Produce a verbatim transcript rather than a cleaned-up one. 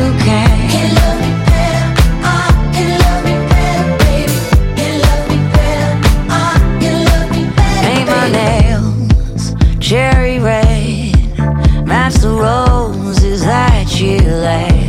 can. Can love me better, ah, can love me better, baby. Can love me better, ah, can love me better, Paint my baby. nails cherry red, match the roses that you laid.